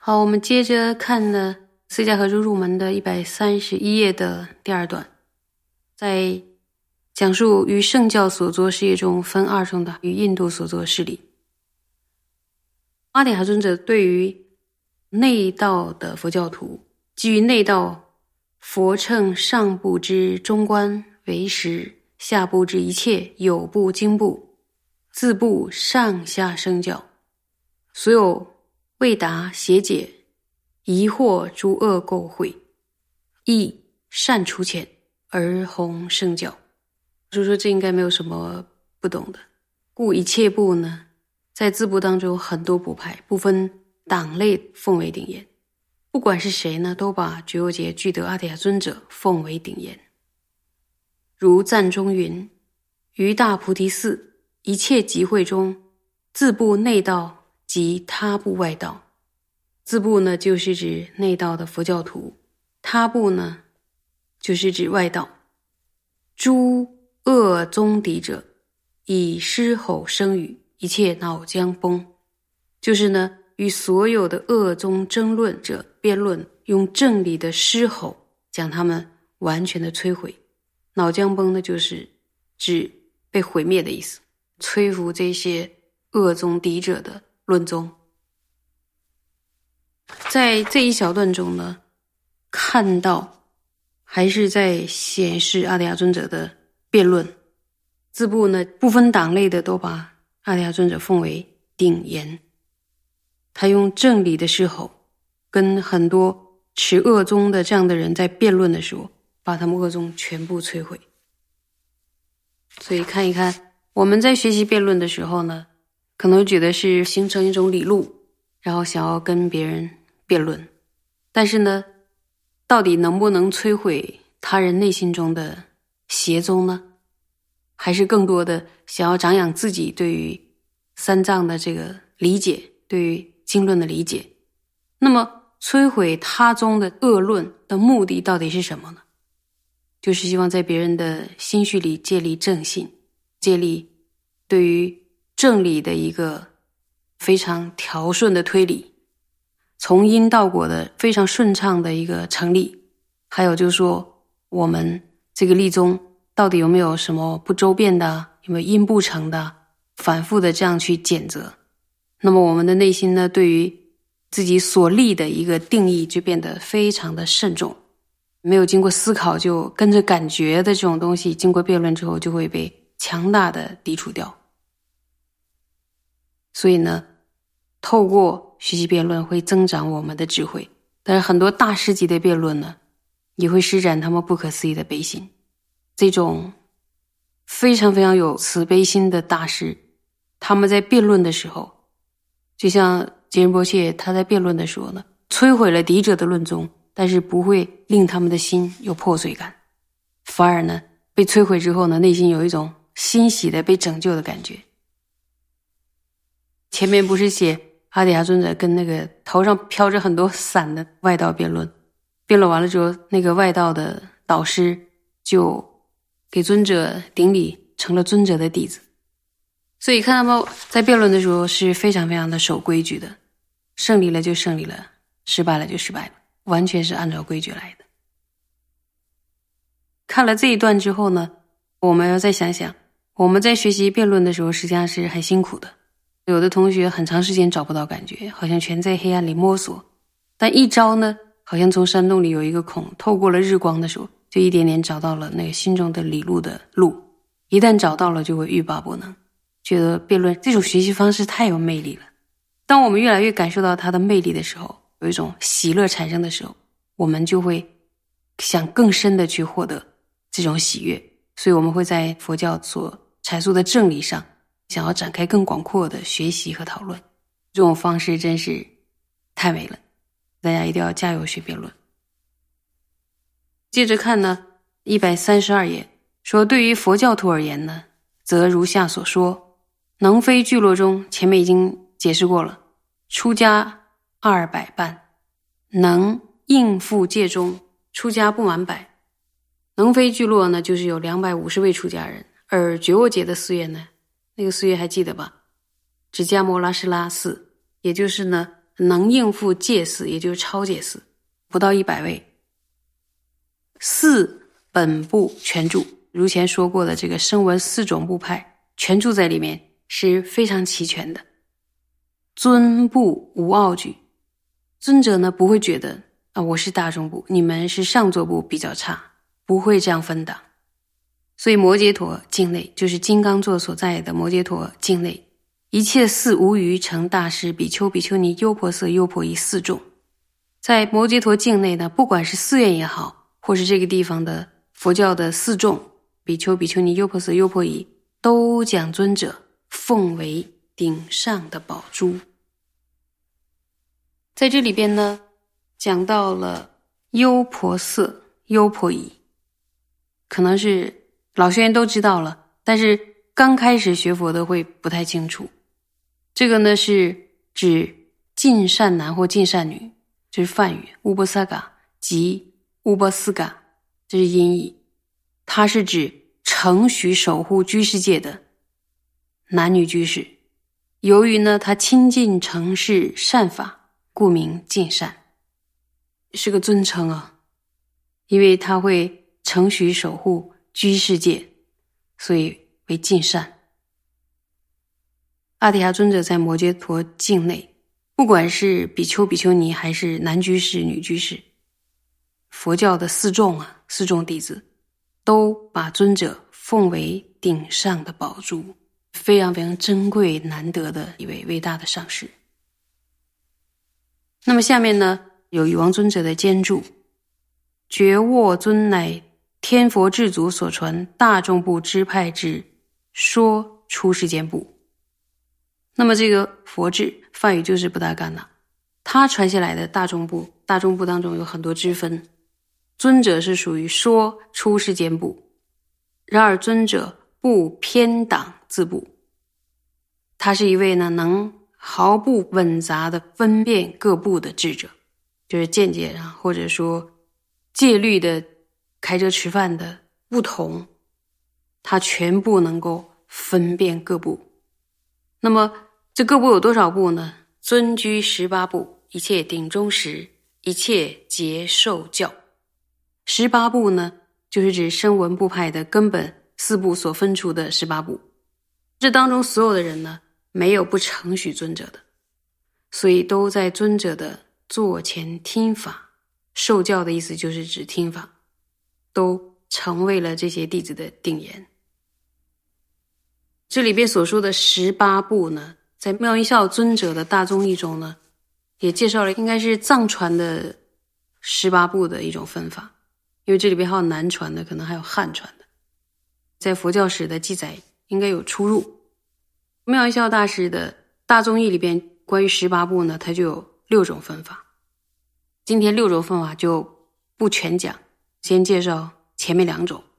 好，我们接着看呢四家合著入门的131页的第二段，在讲述于圣教所作事业中分二种的与印度所作事理。阿底峡尊者对于内道的佛教徒，基于内道佛乘上部之中观为实，下部之一切有部经部自部上下生教，所有未达邪解疑惑诸恶垢秽，亦善除遣而弘圣教。所以说这应该没有什么不懂的。故一切部呢，在自部当中有很多部派，不分党类奉为顶严。不管是谁呢，都把觉罗杰具德阿底峡尊者奉为顶严。如赞中云：于大菩提寺一切集会中，自部内道及他部外道。自部呢，就是指内道的佛教徒；他部呢，就是指外道。诸恶宗敌者，以狮吼声语，一切脑浆崩。就是呢，与所有的恶宗争论者辩论，用正理的狮吼将他们完全的摧毁。脑浆崩呢，就是指被毁灭的意思，摧伏这些恶宗敌者的论宗。在这一小段中呢，看到还是在显示阿底峡尊者的辩论。自部呢，不分党类的都把阿底峡尊者奉为顶严。他用正理的狮吼跟很多持恶宗的这样的人在辩论的时候，把他们恶宗全部摧毁。所以看一看我们在学习辩论的时候呢，可能觉得是形成一种理路，然后想要跟别人辩论，但是呢，到底能不能摧毁他人内心中的邪宗呢？还是更多的想要长养自己对于三藏的这个理解，对于经论的理解。那么摧毁他宗的恶论的目的到底是什么呢？就是希望在别人的心绪里建立正信，建立对于正理的一个非常调顺的推理，从因到果的非常顺畅的一个成立。还有就是说，我们这个立宗到底有没有什么不周遍的，有没有因不成的，反复的这样去检责。那么我们的内心呢，对于自己所立的一个定义就变得非常的慎重，没有经过思考就跟着感觉的这种东西，经过辩论之后就会被强大的抵触掉。所以呢，透过学习辩论会增长我们的智慧，但是很多大师级的辩论呢，也会施展他们不可思议的悲心。这种非常非常有慈悲心的大师，他们在辩论的时候，就像杰仁波切他在辩论的时候呢，摧毁了敌者的论宗，但是不会令他们的心有破碎感，反而呢，被摧毁之后呢，内心有一种欣喜的被拯救的感觉。前面不是写阿底峡尊者跟那个头上飘着很多伞的外道辩论，辩论完了之后，那个外道的导师就给尊者顶礼，成了尊者的弟子。所以看他们在辩论的时候是非常非常的守规矩的，胜利了就胜利了，失败了就失败了，完全是按照规矩来的。看了这一段之后呢，我们要再想想，我们在学习辩论的时候实际上是很辛苦的。有的同学很长时间找不到感觉，好像全在黑暗里摸索，但一朝呢，好像从山洞里有一个孔，透过了日光的时候，就一点点找到了那个心中的理路的路。一旦找到了，就会欲罢不能，觉得辩论这种学习方式太有魅力了。当我们越来越感受到它的魅力的时候，有一种喜乐产生的时候，我们就会想更深的去获得这种喜悦。所以我们会在佛教所阐述的正理上，想要展开更广阔的学习和讨论。这种方式真是太美了，大家一定要加油学辩论。接着看呢132页，说对于佛教徒而言呢，则如下所说，能非聚落中，前面已经解释过了，出家200半，能应付戒中，出家不满100。能非聚落呢，就是有250位出家人，而觉罗杰的寺院呢，那个寺院还记得吧？只迦摩拉什拉寺，也就是呢能应付戒寺，也就是超戒寺，不到100位。4本部全注，如前说过的这个声闻4种部派全注在里面，是非常齐全的。尊部无傲举，尊者呢不会觉得我是大众部，你们是上座部比较差，不会这样分党。所以摩羯陀境内，就是金刚座所在的摩羯陀境内，一切寺无余成大师比丘、比丘尼、优婆塞、优婆夷4众。在摩羯陀境内呢，不管是寺院也好，或是这个地方的佛教的4众，比丘、比丘尼、优婆塞、优婆夷，都将尊者奉为顶上的宝珠。在这里边呢，讲到了优婆塞、优婆夷，可能是老学员都知道了，但是刚开始学佛的会不太清楚。这个呢是指尽善男或尽善女，这是梵语，乌波萨嘎及乌波斯嘎，这是音译。它是指承许守护居士界的男女居士。由于呢他亲近承事善法，故名尽善，是个尊称啊，因为他会承许守护居士界，所以为尽善。阿底峡尊者在摩羯陀境内，不管是比丘、比丘尼还是男居士、女居士，佛教的4众4众弟子都把尊者奉为顶上的宝珠，非常非常珍贵难得的一位伟大的上师。那么下面呢，有禹王尊者的兼注，觉沃尊乃天佛至祖所传大众部支派之说出世间部。那么这个佛智，梵语就是布达干那，他传下来的大众部当中有很多支分，尊者是属于说出世间部，然而尊者不偏党自部，他是一位呢能毫不紊杂的分辨各部的智者，就是见解或者说戒律的开遮持犯的不同，他全部能够分辨各部。那么这各部有多少部呢？尊居18部，一切顶中实，一切皆受教。18部呢，就是指声闻部派的根本4部所分出的18部。这当中所有的人呢，没有不承许尊者的，所以都在尊者的座前听法。受教的意思就是指听法，都成为了这些弟子的定言。这里边所说的18部呢，在妙音效尊者的大宗义中呢，也介绍了应该是藏传的18部的一种分法，因为这里边还有南传的，可能还有汉传的，在佛教史的记载应该有出入。妙音效大师的大宗义里边关于18部呢，它就有6种分法。今天6种分法就不全讲，先介绍前面2种。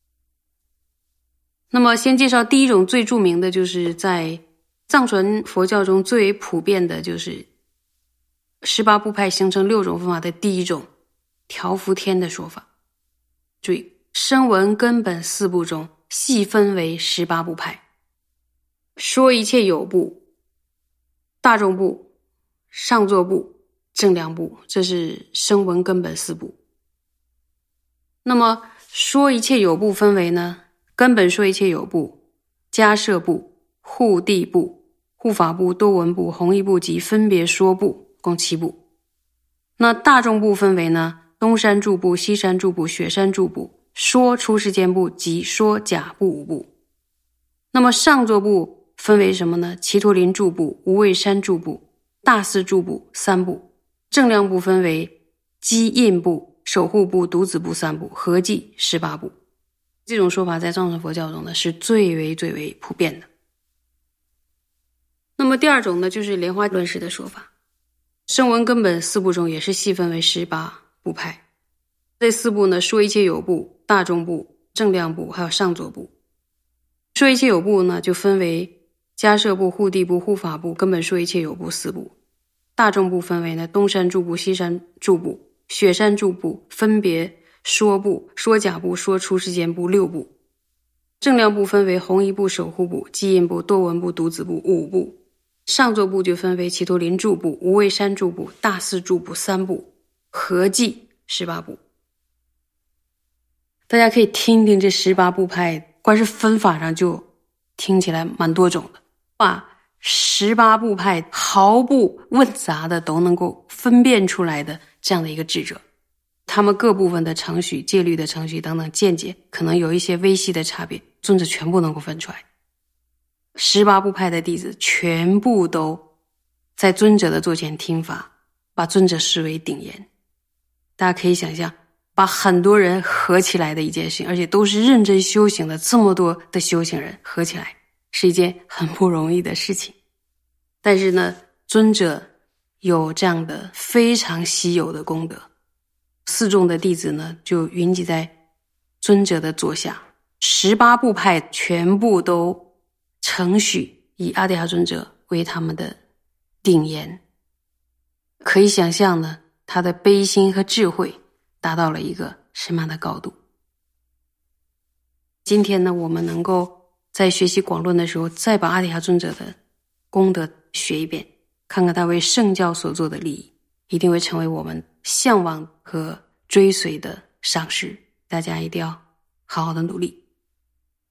那么先介绍第一种，最著名的就是在藏传佛教中最为普遍的，就是18部派形成6种分法的第一种调伏天的说法。注意，声闻根本4部中细分为18部派，说一切有部、大众部、上座部、正量部，这是声闻根本4部。那么说一切有部分为呢，根本说一切有部、迦摄部、护地部、护法部、多闻部、弘一部及分别说部，共7部。那大众部分为呢，东山住部、西山住部、雪山住部、说出世间部及说假部5部。那么上座部分为什么呢？祇陀林住部、无畏山住部、大寺住部3部。正量部分为基印部、守护部、独子部3部，合计18部。这种说法在藏传佛教中呢，是最为普遍的。那么第二种呢，就是莲花论师的说法。声闻根本4部中也是细分为18部派。这4部呢，说一切有部、大众部、正量部还有上座部。说一切有部呢，就分为迦摄部、护地部、护法部、根本说一切有部4部。大众部分为呢，东山住部、西山住部、雪山住部、分别说部、说假部、说出世间部6部。正量部分为弘一部、守护部、基印部、多闻部、独子部5部。 上座部就分为祇陀林住部、无畏山住部、大寺住部3部，合计18部。大家可以听听这18部派，光是分法上就听起来蛮多种的，把18部派毫不问杂的都能够分辨出来的这样的一个智者，他们各部分的程序、戒律的程序等等见解可能有一些微细的差别，尊者全部能够分出来。18部派的弟子全部都在尊者的座前听法，把尊者视为顶严。大家可以想象，把很多人合起来的一件事情，而且都是认真修行的，这么多的修行人合起来，是一件很不容易的事情。但是呢，尊者有这样的非常稀有的功德，四众的弟子呢就云集在尊者的座下，18部派全部都承许以阿底峡尊者为他们的顶严。可以想象呢，他的悲心和智慧达到了一个什么样的高度。今天呢，我们能够在学习广论的时候，再把阿底峡尊者的功德学一遍，看看他为圣教所做的利益，一定会成为我们向往和追随的赏识。大家一定要好好的努力。